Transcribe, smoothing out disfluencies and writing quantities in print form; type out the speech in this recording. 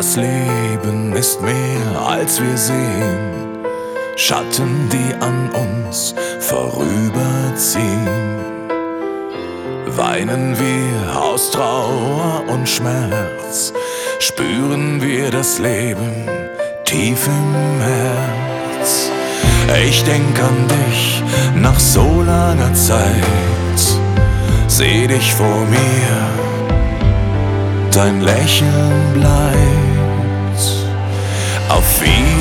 Das Leben ist mehr als wir sehen, Schatten, die an uns vorüberziehen. Weinen wir aus Trauer und Schmerz, spüren wir das Leben tief im Herz. Ich denk an dich nach so langer Zeit, seh dich vor mir, dein Lächeln bleibt. Auf